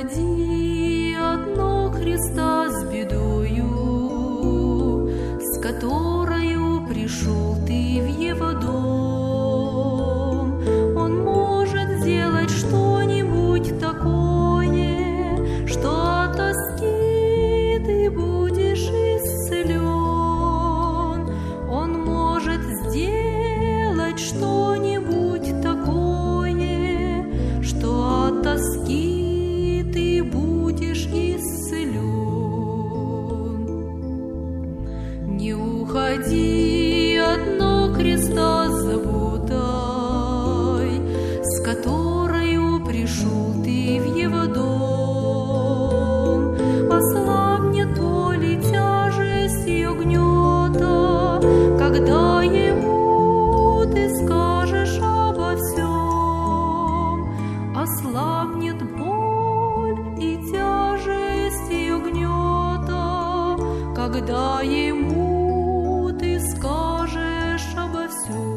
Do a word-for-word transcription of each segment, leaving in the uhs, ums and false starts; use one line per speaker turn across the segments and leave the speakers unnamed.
уходи от ног Христа с бедою, с которою пришел ты в Его дом. Он может сделать что-нибудь такое, что от тоски ты будешь исцелен. Он может сделать что-нибудь такое, что от тоски ты будешь исцелен. Не уходи от ног Христа с заботой, с которою пришел ты в Его дом. Ослабнет боль и тяжесть ее гнета, когда Ему ты скажешь обо всем. Ослабнет боль и тяжесть ее гнета, когда Ему ты скажешь обо всем.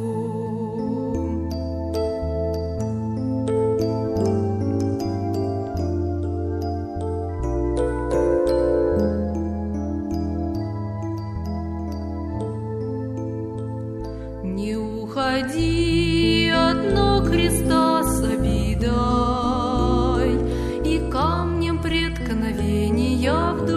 Не уходи от ног Христа с обидой и камнем преткновения в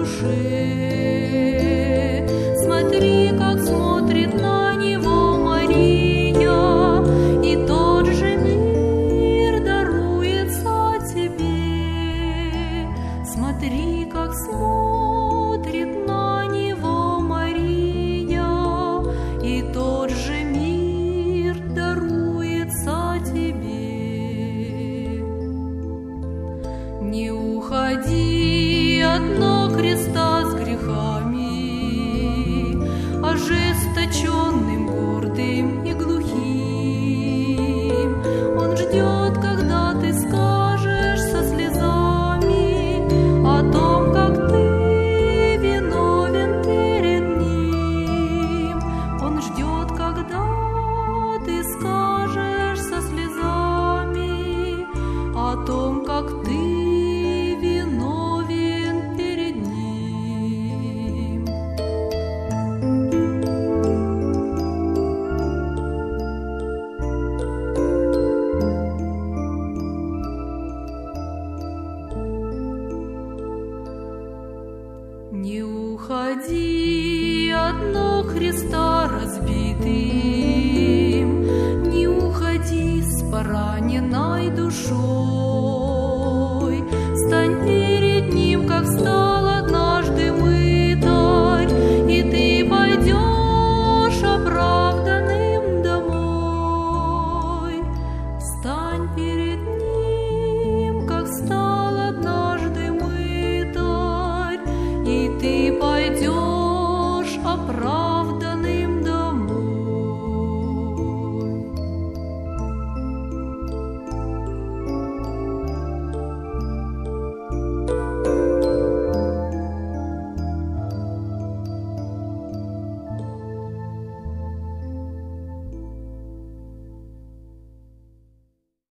душе. Смотри, как смотрит на него Мария, и тот же мир даруется тебе. Смотри, как смотрит на него Мария, и тот же мир даруется тебе. Не уходи от ног Христа с грехами, ожесточенным, гордым и глухим. Он ждет, когда ты скажешь со слезами о том, как ты виновен перед Ним. Он ждет, когда ты скажешь со слезами о том, как ты виновен перед Ним. Не уходи от ног Христа разбитым, не уходи с пораненной душой.